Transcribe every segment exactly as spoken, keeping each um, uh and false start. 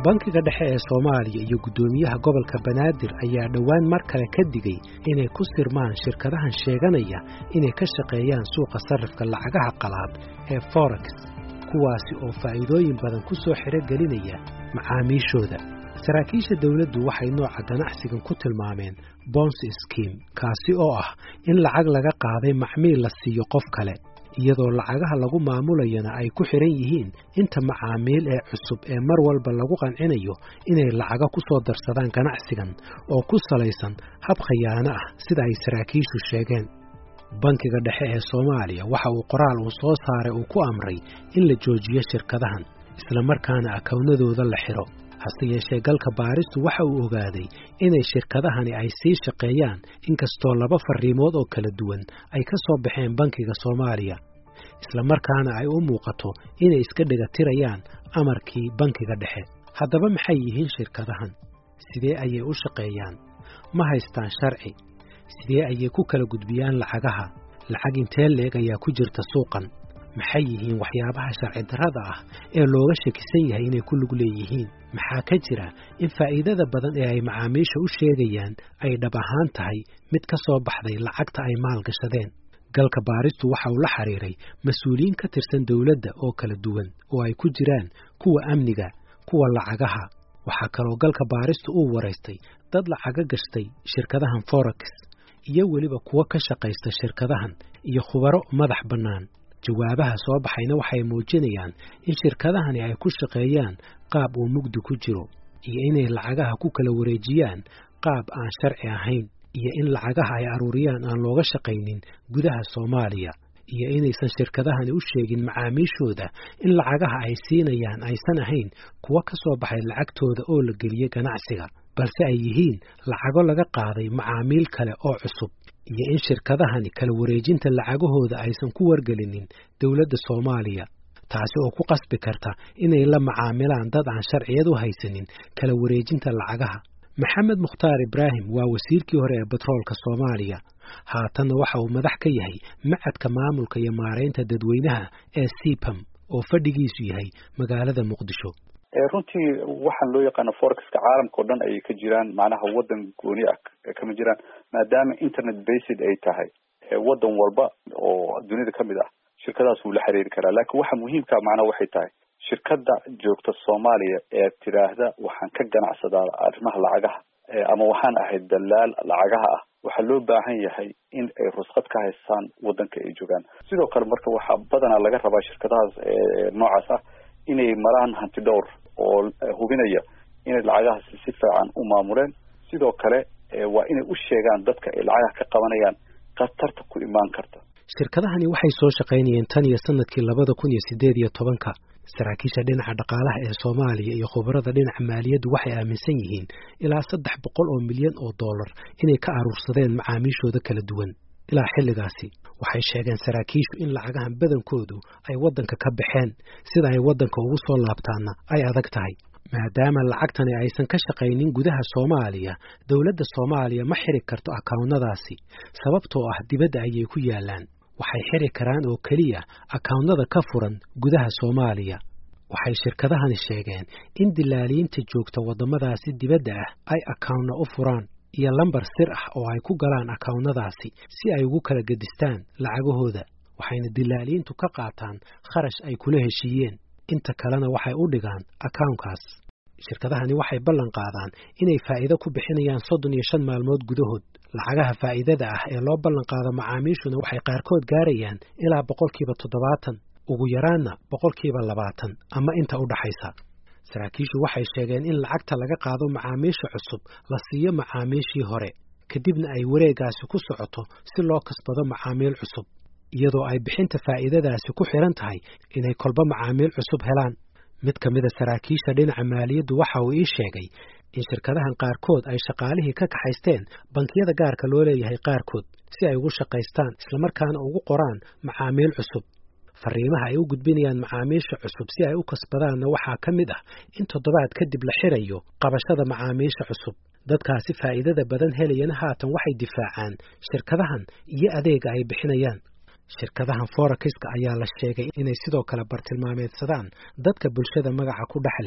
bankiga dhexe ee Soomaaliya iyo gudoomiyaha gobolka Banaadir ayaa dhawaan mar kale ka digay inay ku sirmaan shirkadahan sheeganaya inay ka shaqeeyaan suuqa sarifka lacagaha qalaad ee forex kuwaasi oo faa'iidooyin badan ku soo xirogelinaya macaamiishooda. saraakiisha dawladdu waxay nooca ganacsigan ku tilmaameen bonds scheme kaasi oo ah in lacag laga qaaday macmiil la siiyo qof kale iyadoo lacagaha lagu maamulayana ay ku xiran yihiin inta macaamiil ee cusub ee mar walba lagu qancinayo inay lacaga ku soo darsadaan ganacsigan oo ku salaysan hab khiyaano ah sida ay saraakiishu sheegeen. bankiga dhexe ee Soomaaliya waxa uu qoraal uu soo saaray uu ku amray in la joojiyo shirkadahan isla markaana akawnadooda la xiro. hase yeeshee galka baaristu waxa uu ogaaday inay shirkadahani ay sii shaqeeyaan inkastoo laba fariimood oo kala duwan ay ka soo baxeen bankiga Soomaaliya isla markaana ay u muuqato inay iska dhigatirayaan amarkii bankiga dhexe. haddaba maxay yihiin shirkadahan? sidee ayay u shaqeeyaan? ma haystaan sharci? sidee ayay ku kala gudbiyaan lacagaha? lacag intee leeg ayaa ku jirta suuqan? maxay yihiin waxyaabaha sharci darrada ah ee looga shakisan yahay inay ku lug leeyihiin? maxaa ka jira in faa'iidada badan ee ay macaamiisha u sheegayaan ay dhab ahaan tahay mid ka soo baxday lacagta ay maalgashadeen? galka baaristu waxa uu la xiriiray mas'uuliyiin ka tirsan dawladda oo kala duwan oo ay ku jiraan kuwa amniga, kuwa lacagaha. waxaa kaloo galka baaristu uu waraystay dad lacaga gashtay shirkadahan forex iyo weliba kuwa ka shaqaysta shirkadahan iyo khubaro madax bannaan. jawaabaha soo baxayna waxay muujinayaan in shirkadahani ay ku shaqeeyaan qaab uu mugdi ku jiro iyo inay lacagaha ku kala wareejiyaan qaab aan sharci ahayn iyo in lacagaha ay aruuriyaan aan looga shaqaynin gudaha Soomaaliya iyo inaysan shirkadahani u sheegin macaamiishooda in lacagaha ay siinayaan aysan ahayn kuwa ka soo baxay lacagtooda oo la geliyay ganacsiga balse ay yihiin lacago laga qaaday macaamiil kale oo cusub iyo in shirkadahani kala wareejinta lacagahooda aysan ku wargelinin dawladda Soomaaliya taasi oo ku qasbi karta inay la macaamilaan dad aan sharciyad u haysanin kala wareejinta lacagaha. Maxamed Mukhtaar Ibraahim waa wasiirkii hore ee batroolka Soomaaliya haatan waxa uu madax ka yahay macadka maamulka iyo maareynta dadweynaha ee Sipam oo fadhigiisu yahay magaalada Muqdisho. runtii waxaan loo yaqaan forex-ka caalamka oo dhan ay ka jiraan macnaha wadan gooni ah kama jiraan maadaama internet based ay tahay wadan walba oo dunida kamid ah shirkadaas uu la xiriiri karaa. laakiin waxa muhiimka macnaha waxay tahay shirkada joogta Soomaaliya ee tiraahda waxaan ka ganacsadaa arrimaha lacagaha ama waxaan ahay dalaal lacagaha ah waxa loo baahan yahay in ay rusqad ka haystaan wadanka ay joogaan. sidoo kale marka waxa badanaa laga rabaa shirkadahaas noocaas ah inay maraan hanti dhowr oo hubinaya inay lacagaha si fiican u maamuleen. sidoo kale waa inay u sheegaan dadka ay lacagaha ka qabanayaan khatarta ku imaan karta. shirkadahani waxay soo shaqaynayeen tan iyo sanadkii labada kun iyo sideed iyo tobanka. saraakiisha dhinaca dhaqaalaha ee Soomaaliya iyo khubarada dhinaca maaliyaddu waxay aaminsan yihiin ilaa saddex boqol oo milyan oo dollar inay ka aruursadeen macaamiishooda kala duwan. ilaa xilligaasi waxay sheegeen saraakiishu in lacagahan badankoodu ay wadanka ka baxeen sida ay wadanka ugu soo laabtaana ay adag tahay maadaama lacagtani aysan ka shaqaynin gudaha Soomaaliya. dawladda Soomaaliya ma xiri karto akawnadaasi sababtoo ah dibadda ayay ku yaalaan. waxay xiri karaan oo kaliya akawnada ka furan gudaha Soomaaliya. waxay shirkadahani sheegeen in dilaaliinta joogta wadamadaasi dibadda ah ay akawno u furaan iyo lambar sir ah oo ay ku galaan akawnadaasi si ay ugu kala gadistaan lacagahooda. waxayna dilaaliintu ka qaataan kharash ay kula heshiiyeen inta kalena waxay u dhigaan akawnkaas. shirkadahani waxay ballan qaadaan inay faa'iido ku bixinayaan soddon iyo shan maalmood gudahood. lacagaha faa'iidada ah ee loo ballan qaado macaamiishuna waxay qaarkood gaarayaan ilaa boqolkiiba toddobaatan ugu yaraanna boqolkiiba labaatan ama inta u dhaxaysa. saraakiishu waxay sheegeen in lacagta laga qaado macaamiisha cusub la siiyo macaamiishii hore kadibna ay wareegaasi ku socoto si loo kasbado macaamiil cusub iyadoo ay bixinta faa'iidadaasi ku xiran tahay inay kolba macaamiil cusub helaan. mid ka mid a saraakiisha dhinaca maaliyaddu waxa uu ii sheegay in shirkadahan qaarkood ay shaqaalihii ka kaxaysteen bankiyada gaarka loo leeyahay qaarkood si ay ugu shaqaystaan isla markaana ugu qoraan macaamiil cusub. fariimaha ay u gudbinayaan macaamiisha cusub si ay u kasbadaanna waxaa ka mid ah in toddobaad kadib la xirayo qabashada macaamiisha cusub. dadkaasi faa'iidada badan helayana haatan waxay difaacaan shirkadahan iyo adeega ay bixinayaan. shirkadahan forex-ka ayaa la sheegay inay sidoo kale bartilmaameedsadaan dadka bulshada magaca ku dhex leh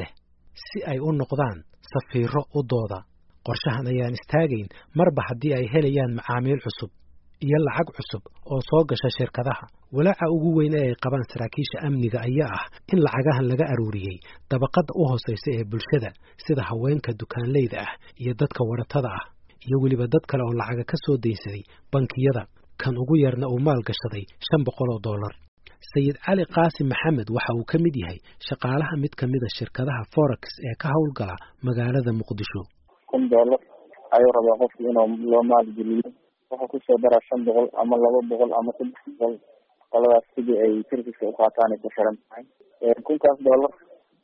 si ay u noqdaan safiiro u dooda. qorshahan ayaan istaagayn marba haddii ay helayaan macaamiil cusub iyo lacag cusub oo soo gasha shirkadaha. walaaca ugu weyn ee ay qabaan saraakiisha amniga ayaa ah in lacagahan laga aruuriyey dabaqadda u hooseysa ee bulshada sida haweenka dukaanleyda ah iyo dadka waratada ah iyo weliba dad kale oo lacaga ka soo daynsaday bankiyada, kan ugu yarna uu maal gashaday shan boqol oo dollar. sayid cali qaasim maxamed waxa uu ka mid yahay shaqaalaha mid ka mid a shirkadaha forex ee ka howlgala magaalada muqdisho. kun dollar ayuu rabaa qofki inuu loo maalgeliyo, wuxuu kusoo daraa shan boqol ama laba boqol ama saddex boqol, qoladaas sidii ay serviska u qaataan ay ku xiran tahay. kunkaas dollar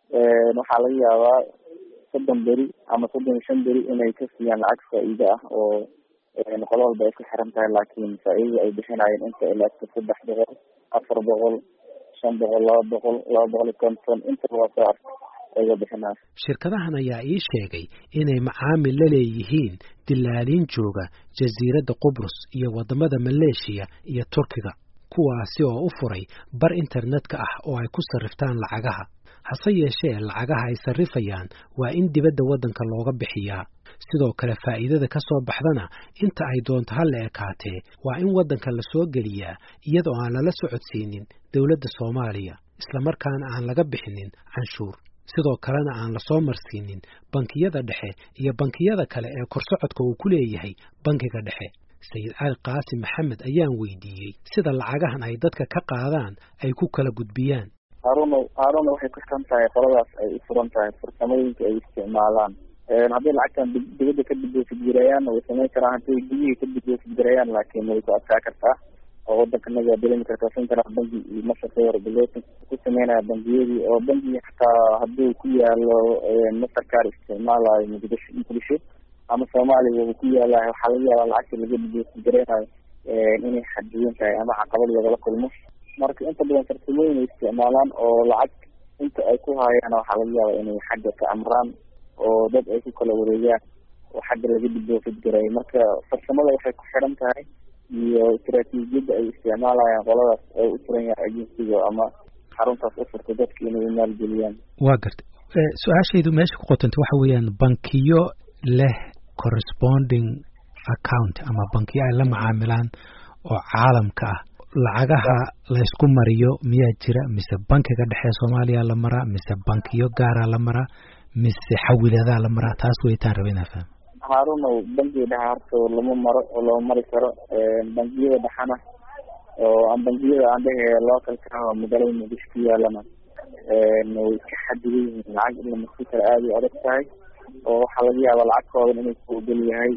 waxaa laga yaabaa soddon beri ama soddon iyo shan beri inay ka siiyaan lacag faa'iido ah oo qolo walba ay ku xiran tahay, laakiin faa'iidada ay bixinayeen inta ilaa saddex boqol, afar boqol, shan boqol, laba boqol, laba boqol iyo konton, intaba waa soo arka ayga bixinaya. shirkadahan ayaa ii sheegay inay macaamil la leeyihiin dilaaliin jooga jasiiradda Qubrus iyo wadamada Maleeshiya iyo Turkiga, kuwaasi oo u furay bar internetka ah oo ay ku sarriftaan lacagaha. hase yeeshee lacagaha ay sarrifayaan waa in dibadda waddanka looga bixiyaa. sidoo kale faa'iidada ka soo baxdana inta ay doonto ha la ekaatee waa in waddanka la soo geliyaa iyadoo aan lala socodsiinin dowladda Soomaaliya, isla markaana aan laga bixinin canshuur. sidoo kalena aan la soo marsiinin bankiyada dhexe iyo bankiyada kale ee korsocodka uu ku leeyahay bankiga dhexe. sayid cali qaasim maxamed ayaan weydiiyey sida lacagahan ay dadka ka qaadaan ay ku kala gudbiyaan. haaruna haaruna waxay ku xiran tahay qoladaas ay u furan tahay farsamooyinka ay isticmaalaan. hadday lacagtan dibadda ka dibofidgarayaan way samayn karaan, hadday gudihii ka dibofidgarayaan laakiin way ku adkaa kartaa oo waddankanaga waa dareemi kartaa. central banki iyo mastercard regulation ku sameynaya bangiyadii oo bangi xataa hadduu ku yaalo mastercard isticmaalayo muqdisho muqdisho ama soomaaliya uu ku yaalayo, waxaa laga yaabaa lacagta laga dibofidgaraynayo inay xadiyan tahay ama caqabad lagala kulmo. marka inta badan farsamooyin ay isticmaalaan oo lacag inta ay ku haayaan waxaa laga yaabaa inay xagga ka amraan oo dad ay ku kala wareegaan oo xagga laga dibofidgaray. marka farsamada waxay ku xiran tahay iyo istaraatiijiyadda ay isticmaalayaan qoladaas oo u furan yahay agensiga ama xaruntaas u furta dadka inay u maalgeliyaan. waa garta su-aashaydu meesha ku qotanta waxa weeyaan bankiyo leh corresponding account ama bankiyo ay la macaamilaan oo caalamka ah, lacagaha la isku mariyo miyaa jira mise bankiga dhexe Soomaaliya la maraa mise bankiyo gaara la maraa mise xawilada la maraa? taas way taan rabina faham. haaruna bankiga dhexe horta lama maro oo lama mari karo. bangiyada dhexana oo aan bangiyada aan dhehe localka ah magaalada muqdisho ku yaalana way iska xadidan yihiin, lacag in la marsi karo aada u adag tahay oo waxaa laga yaabaa lacagtoodan inay ku ogol yahay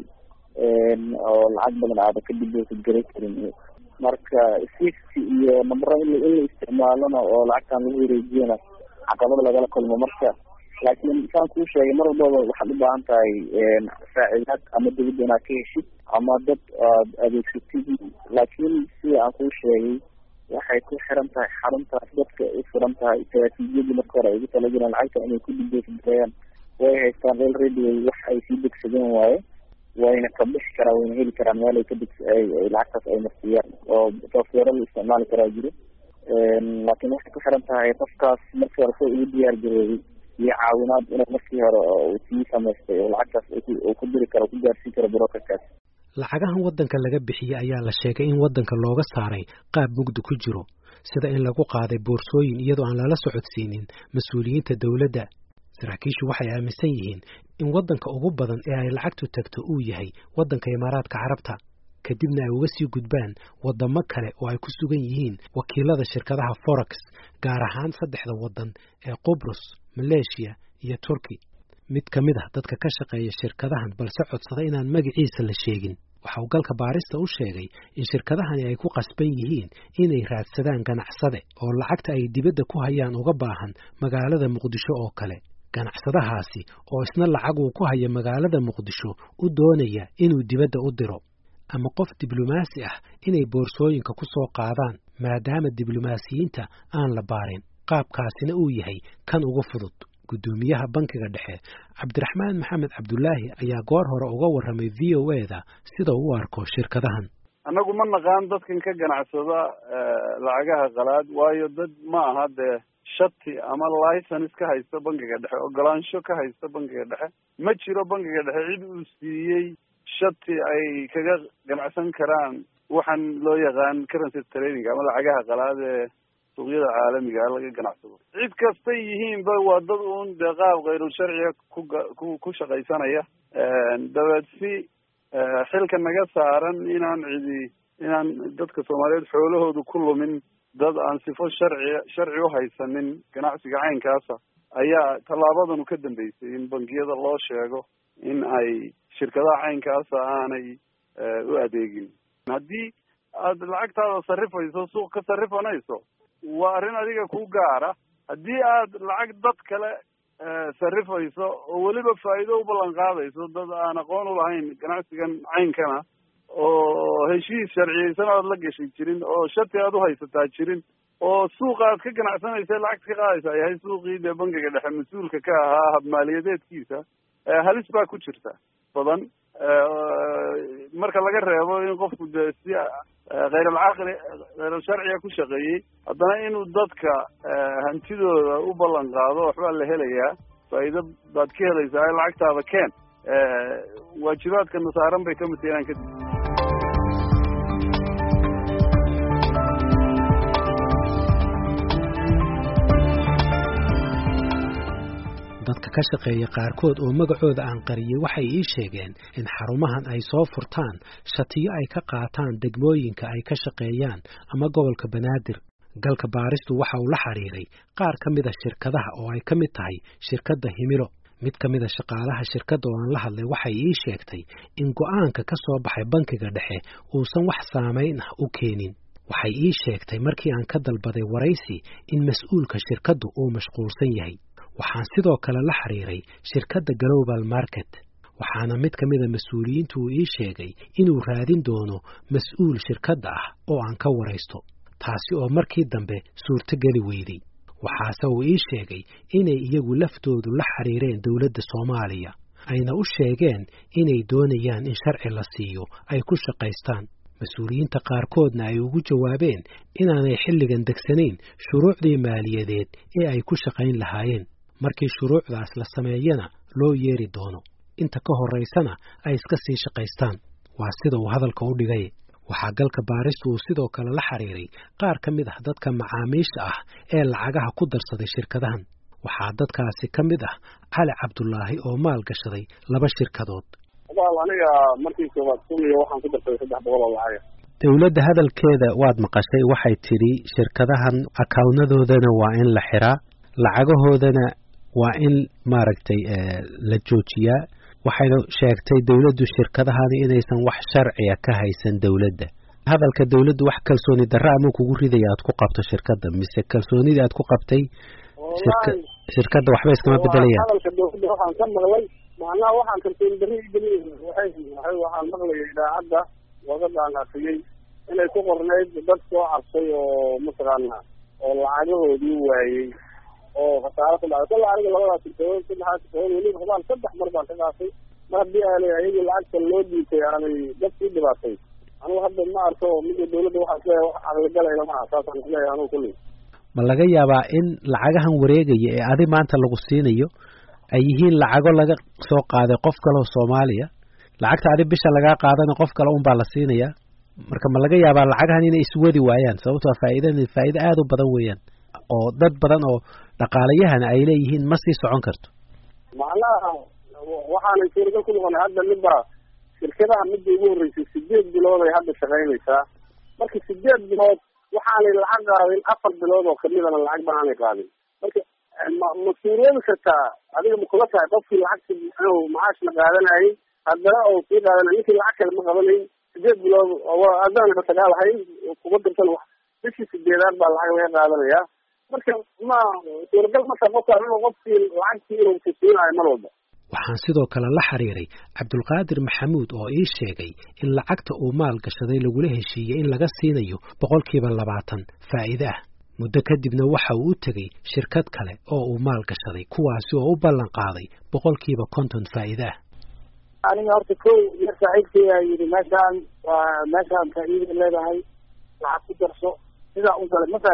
oo lacag badan aada ka dibofidgaray karin. marka safety iyo nambaro in la isticmaalona oo lacagtan lagu wareejiyana caqabad lagala kulmo. marka laakiin saan kuu sheegay mar walbaba waxaad u baahan tahay saacidaad ama dawladda inaad ka heshid ama dad aad adeegsatid. laakiin sida aan kuu sheegay waxay ku xiran tahay xaruntaas dadka u furan tahay istaraatiijiyadii marka hore ay ugu talageleen lacagta inay ku dibofidgarayaan. way haystaan already wax ay sii degsadeen waaye, wayna ka bixi karaan, wayna heli karaan meel ay ka deg lacagtaas ay marsiyaan oo software la isticmaali karaa jiro. laakiin waxay ku xiran tahay qofkaas markii hore soo ugu diyaar garoobay iyo caawinaad inuu markii hore uu sii samaystay oo lacagtaas uu ku diri karo ku gaarsiin karo brokerkaas. lacagahan waddanka laga bixiyey ayaa la sheegay in waddanka looga saaray qaab mugdi ku jiro, sida in lagu qaaday boorsooyin iyadoo aan lala socodsiinin mas-uuliyiinta dowladda. saraakiishu waxay aaminsan yihiin in waddanka ugu badan ee ay lacagtu tagto uu yahay waddanka Imaaraadka Carabta, kadibna ay uga sii gudbaan wadamo kale oo ay ku sugan yihiin wakiilada shirkadaha forex, gaar ahaan saddexda waddan ee Qubrus, Maleeshiya iyo Turki. mid ka mid ah dadka ka shaqeeya shirkadahan balse codsada inaan magaciisa la sheegin waxa uu galka baarista u sheegay in shirkadahani ay ku qasban yihiin inay raadsadaan ganacsade oo lacagta ay dibadda ku hayaan uga baahan magaalada Muqdisho oo kale. ganacsadahaasi oo isna lacag uu ku haya magaalada Muqdisho u doonaya inuu dibadda u diro, ama qof diblomaasi ah inay boorsooyinka ku soo qaadaan maadaama diblomaasiyiinta aan la baarin. qaabkaasina uu yahay kan ugu fudud. gudoomiyaha bankiga dhexe Cabdiraxmaan Maxamed Cabdullaahi ayaa goor hore uga warramay V O A-da sida uu u arko shirkadahan. anagu ma naqaan dadkan ka ganacsada lacagaha qalaad, waayo dad ma aha dee shati ama license ka haysta bangiga dhexe, ogolaansho ka haysta bangiga dhexe. Ma jiro bangiga dhexe cid uu siiyey shati ay kaga ganacsan karaan waxaan loo yaqaan currency trading ama lacagaha qalaad ee suuqyada caalamiga laga ganacsado. Cid kasta yihiinba waa dad uun dee qaab khayru sharciga ku ku shaqaysanaya. dabeedsi xilka naga saaran inaan cidi inaan dadka Soomaaliyeed xoolahoodu ku lumin dad aan sifo sharci sharci u haysanin ganacsiga caynkaasa ayaa tallaabadan ka dambeysay in bangiyada loo sheego in ay shirkadaha caynkaasa aanay u adeegin. haddii aad lacagtaada sarrifayso suuq ka sarrifanayso waa arrin adiga ku gaara. haddii aad lacag dad kale sarrifayso oo weliba faa'iido u ballan qaadayso dad aan aqoon u lahayn ganacsigan caynkana oo heshiis sharciyeysan aad la gashay jirin oo shati aad u haysataa jirin oo suuqa aad ka ganacsanaysa lacagta ka qaadaysa yahay suuqii dee bangiga dhexe mas-uulka ka ahaa hab maaliyadeedkiisa, halis baa ku jirta badan. marka laga reebo in qofku dee si khayr-alcaqli khayr-sharciga ku shaqeeyey, haddana inuu dadka hantidooda u ballan qaado waxbaa la helayaa, faa'iido baad ka helaysaa, lacagtaada keen. waajibaadka nasaaran bay ka mid tahay inaan kadib dadka ka shaqeeya qaarkood oo magacooda aan qariyay waxay ii sheegeen in xarumahan ay soo furtaan shatiyo ay ka qaataan degmooyinka ay ka shaqeeyaan ama gobolka Banaadir. galka baaristu waxa uu la xiriiray qaar ka mid ah shirkadaha oo ay ka mid tahay shirkadda Himilo. mid ka mid ah shaqaalaha shirkadda oo aan la hadlay waxay ii sheegtay in go'aanka ka soo baxay bankiga dhexe uusan wax saameyn ah u keenin. waxay ii sheegtay markii aan ka dalbaday waraysi in mas'uulka shirkaddu uu mashquulsan yahay. waxaan sidoo kale la xiriiray shirkadda Global Market, waxaana mid ka mid ah mas'uuliyiintu uu ii sheegay inuu raadin doono mas'uul shirkadda ah oo aan ka waraysto, taasi oo markii dambe suurtageli weyday. waxaase uu ii sheegay inay iyagu laftoodu la xiriireen dawladda Soomaaliya, ayna u sheegeen inay doonayaan in sharci la siiyo ay ku shaqaystaan. mas-uuliyiinta qaarkoodna ay ugu jawaabeen inaanay xilligan degsanayn shuruucdii maaliyadeed ee ay ku shaqayn lahaayeen. markii shuruucdaas la sameeyana loo yeeri doono, inta ka horeysana ay iska sii shaqaystaan. waa sida uu hadalka u dhigay. waxaa galka baaristu uu sidoo kale la xiriiray qaar ka mid ah dadka macaamiisha ah ee lacagaha ku darsaday shirkadahan. waxaa dadkaasi ka mid ah Cali Cabdullaahi oo maal gashaday laba shirkadood. aniga markii koowaad suuliyo waxaan ku darsaday saddex boqol oo lacag. dawladda hadalkeeda waad maqashay, waxay tidhi shirkadahan akawnadoodana waa in la xiraa, lacagahoodana waa in maaragtay la joojiyaa. waxayna sheegtay dawladdu shirkadahani inaysan wax sharciya ka haysan dawladda. hadalka dawladdu wax kalsooni darro ama kugu ridaya aad ku qabto shirkadda, mise kalsoonidii aad ku qabtay shirkadda waxba iskama bedelayaan? hadalka dawladda waxaan ka maqlay macnaha waxaan kalsooni darro igeliyay waxay waxaan maqlayay idaacadda wadadan afiyay inay ku qornayd dad soo cabsay oo mataqaana oo lacagahoodii waayey oo khasaaro ku dhacay. kala aniga labadaas shirkadood saddexaas shirkadood weli hubaan saddex mar baan ka qaatay. mar haddii aanay ayagii lacagta loo diitay aanay dad sii dhibaatay, anugu hadda ma arko midda dawladda waxaas leeyahay wax caqligalayna maaha. saasaan isleeyahay anugu kulli. ma laga yaabaa in lacagahan wareegaya ee adi maanta lagu siinayo ay yihiin lacago laga soo qaaday qof kale oo Soomaaliya, lacagta adi bisha laga qaadana qof kale un baa la siinaya? marka ma laga yaabaa lacagahan inay iswadi waayaan sababtoo faa'iidada faa'iido aad u badan weeyaan oo dad badan oo dhaqaalayahana ay leeyihiin ma sii socon karto? macnaha waxaanay suuragal ku noqonay hadda midba shirkadaha midda ugu horreysay sideed bilood ay hadda shaqaynaysaa. marka sideed bilood waxaanay lacag qaadin afar bilood oo kamidana lacag banaanay qaadin. marka ma mas-uuliyadi kartaa adiga ma kula tahay qofkii lacagta inuu macaashna qaadanayay haddana oo sii qaadanay ninkii lacag kale ma qabanayn sideed bilood adaan kasagaalahayn kuga dirsan bishii sideedaad baa lacag laga qaadanayaa. marka ma suuragal marka qofka inuu qofkii lacagtii inuu kusiinayo mar walba. waxaan sidoo kale la xiriiray Cabdulqaadir Maxamuud oo ii sheegay in lacagta uu maal gashaday lagula heshiiyey in laga siinayo boqolkiiba labaatan faa'iido ah. muddo kadibna waxa uu u tegey shirkad kale oo uu maal gashaday, kuwaasi oo u ballan qaaday boqolkiiba konton faa'iido ah. aniga horta kow yar saaxiibkaya yidhi meeshaan waa meeshaan faa'iida leedahay lacag ku darso sidaa u galay masaaj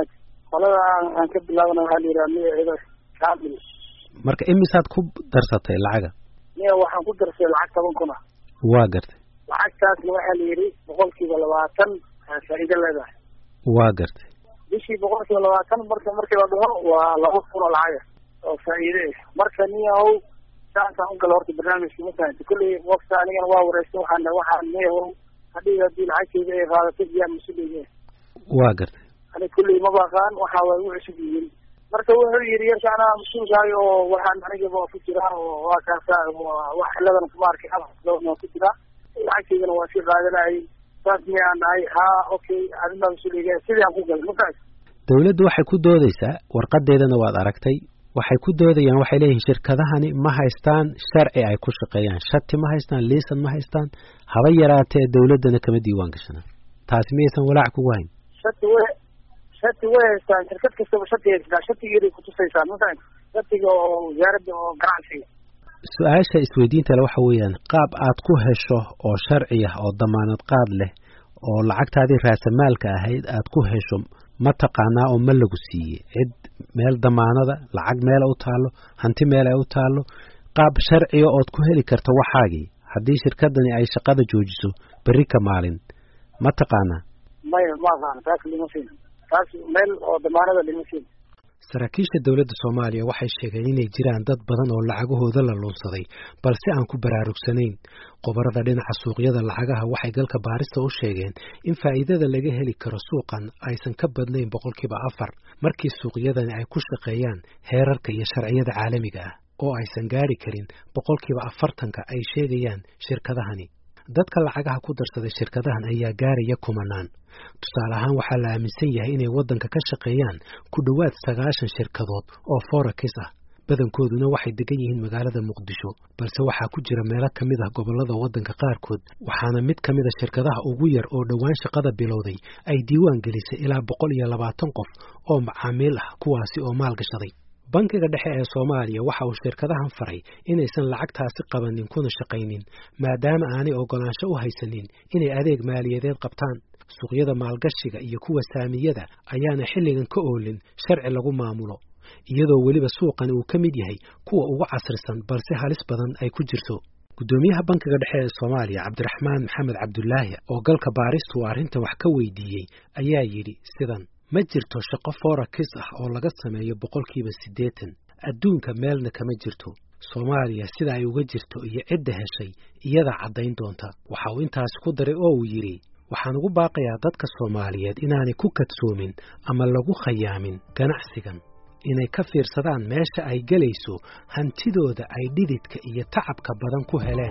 qolada aan ka bilaabana waxaa la yidhaha magaceeda kaamil. marka imisaad ku darsatay lacaga? miya waxaan ku darsay lacag toban kun ah. waa gartay. lacagtaasna waxaa la yidhi boqolkiiba labaatan faa'iido leedahay. waa gartay. bishii boqolkiiba labaatan marka markii la dhaho waa laba kun oo lacaga oo faa'iide ah. marka niyahow saasaan u gala horta barnaamijka mafahanti kulley waqti anigana waa wareystay waxaan waxaan niyahow hadii hadii lacagteyda ay qaadato biyaa mas-uuliye. waa gartay. ani kulley ma baqaan waxa way u cusub yihiin. marka wuxuu yidhi yarka anaa mas-uulkahay oo waxaan anigaba ku jiraa oo waa kaasa wax ciladana kuma arkay waa ku jiraa lacagteydana waa sii qaadanayay saas miyaan dhahay haa okay adinbaa mas-uuliga sidaan ku galay markaas. dawladdu waxay ku doodaysaa warqadeedana waad aragtay waxay ku doodayaan waxay leeyihiin shirkadahani ma haystaan sharci ay ku shaqeeyaan shati ma haystaan liisan ma haystaan haba yaraatee dawladdana kama diiwaan gashana taasi miyaysan walaac kugu hayn? shati we shati way haystaan shirkad kastaba shati haystaa shatigeeday kutusaysaa mafahanti shatiga oo wasaaradda oo ganacsiga. su-aasha isweydiinta le waxa weeyaan qaab aad ku hesho oo sharci ah oo damaanad qaad leh oo lacagtaadii raasamaalka ahayd aad ku hesho ma taqaanaa oo ma lagu siiyey cid meel damaanada lacag meel u taalo hanti meel ay u taalo qaab sharciga ood ku heli karto waxaagii haddii shirkadani ay shaqada joojiso berri ka maalin ma taqaanaa? maya ma aqaan taas lima siin taas meel oo damaanada lima siin. saraakiisha dawladda Soomaaliya waxay sheegeen inay jiraan dad badan oo lacagahooda la lunsaday balse aan ku baraarugsanayn. qobarada dhinaca suuqyada lacagaha waxay galka baarista u sheegeen in faa'iidada laga heli karo suuqan aysan ka badnayn boqolkiiba afar markii suuqyadani ay ku shaqeeyaan heerarka iyo sharciyada caalamiga ah oo aysan gaari karin boqolkiiba afartanka ay sheegayaan shirkadahani. dadka lacagaha ku darsaday shirkadahan ayaa gaaraya kumanaan. tusaale ahaan waxaa la aaminsan yahay inay waddanka ka shaqeeyaan ku dhowaad sagaashan shirkadood oo forex ah badankooduna waxay degan yihiin magaalada Muqdisho balse waxaa ku jira meelo ka mid ah gobolada waddanka qaarkood waxaana mid ka mid ah shirkadaha ugu yar oo dhowaan shaqada bilowday ay diiwaan gelisay ilaa boqol iyo labaatan qof oo macaamiil ah kuwaasi oo maal gashaday. bankiga dhexe ee Soomaaliya waxa uu shirkadahan faray inaysan lacagtaasi qabanin kuna shaqaynin maadaama aanay ogolaansho u haysanin inay adeeg maaliyadeed qabtaan. suuqyada maalgashiga iyo kuwa saamiyada ayaana xilligan ka oolin sharci lagu maamulo iyadoo weliba suuqani uu ka mid yahay kuwa ugu casrisan balse halis badan ay ku jirto. gudoomiyaha bankiga dhexe ee Soomaaliya Cabdiraxmaan Maxamed Cabdullaahi oo galka baaristu arrintan wax ka weydiiyey ayaa yidhi sidan: ma jirto shaqo forex ah oo laga sameeyo boqolkiiba siddeetan adduunka meelna kama jirto. Soomaaliya sida ay uga jirto iyo cidda heshay iyada caddayn doonta. waxa uu intaas ku daray oo uu yidhi waxaan ugu baaqayaa dadka Soomaaliyeed inaanay ku kadsoomin ama lagu khayaamin ganacsigan inay ka fiirsadaan meesha ay galayso hantidooda ay dhididka iyo tacabka badan ku heleen.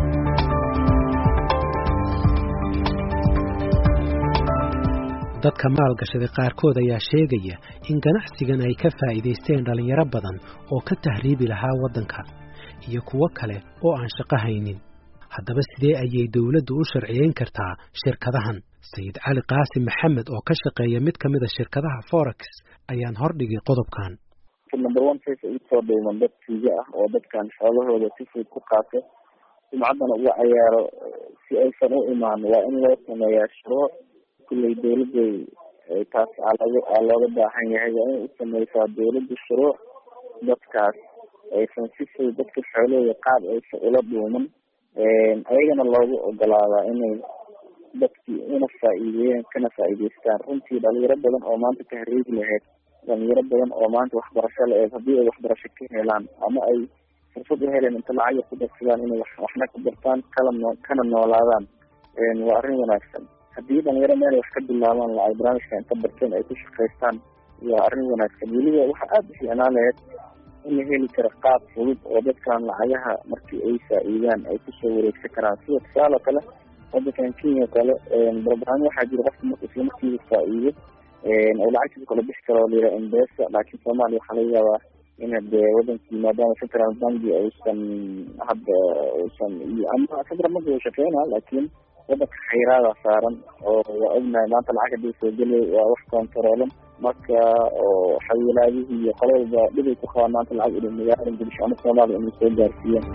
dadka maalgashaday qaarkood ayaa sheegaya in ganacsigan ay ka faa'iidaysteen dhalinyaro badan oo ka tahriibi lahaa waddanka iyo kuwo kale oo aan shaqo haynin. haddaba sidee ayay dawladdu u sharciyeyn kartaa shirkadahan? Sayid Cali Qaasim Maxamed oo ka shaqeeya mid ka mid ah shirkadaha forex ayaan hordhigay qodobkan. number one case ay soo dhayman dad tiiga ah oo dadkan xoolahooda si fudud ku qaato sumcaddana uga cayaaro si aysan u imaan waa in loo sameeyaa shuruuc kulley dawladda taas aa looga baahan yahay waa in u sameysaa dawladda shuruuc dadkaas aysan si fudud dadka xoolahooda qaab aysan ula dhuuman ayagana loogu ogolaadaa inay dadkii una faa'iideeyaan kana faa'iidaystaan. runtii dhalinyaro badan oo maanta tahriibi lahayd dhalinyaro badan oo maanta waxbarasho la-eed haddii ay waxbarasho ka helaan ama ay fursad u heleen inta lacag yar ku darsadaan inay waxna ka bartaan kala noo kana noolaadaan waa arrin wanaagsan. haddii dhalinyaro meel wax ka bilaabaan la ay barnaamijka inta barteen ay ku shaqaystaan waa arrin wanaagsan. weliba waxaa aada u fiicnaan lahayd in la heli karo qaab fudud oo dadkan lacagaha markii ay faa'iidaan ay kusoo wareegsan karaan. sida tusaale kale waddankan Kenya kale barnaamij waxaa jira qofka marka isla markiiba faa'iido oo lacagtiisa kala bixi karo la yidhaha M-Pesa laakiin Soomaaliya waxaa laga yaabaa in hadee wadankii maadaama central banki uusan hadda uusan iyo ama central banki uu shaqeynaa laakiin wadanka xayiraada saaran oo waa ognahay maanta lacag hadii soo gelay waa wax kontaroolan marka oo xawilaadihii iyo qalabba dhibay ku qabaan maanta lacag inay magaalada Muqdisho ama Soomaaliya inay soo gaarsiiyaan.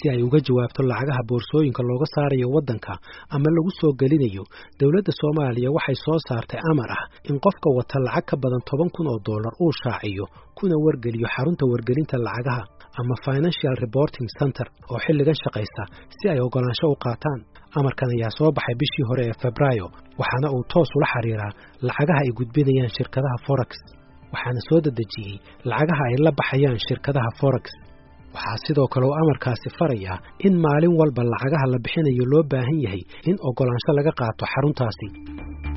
si ay uga jawaabto lacagaha boorsooyinka looga saarayo waddanka ama lagu soo gelinayo dowladda Soomaaliya waxay soo saartay amar ah in qofka wata lacag ka badan toban kun oo dollar uu shaaciyo kuna wargeliyo xarunta wargelinta lacagaha ama Financial Reporting Center oo xilligan shaqaysa si ay ogolaansho u qaataan. amarkan ayaa soo baxay bishii hore ee Febraayo waxaana uu toos ula xiriiraa lacagaha ay gudbinayaan shirkadaha Forex waxaana soo dadejiyay lacagaha ay la baxayaan shirkadaha Forex. waxaa sidoo kale uu amarkaasi farayaa in maalin walba lacagaha la bixinayo loo baahan yahay in ogolaansho laga qaato xaruntaasi.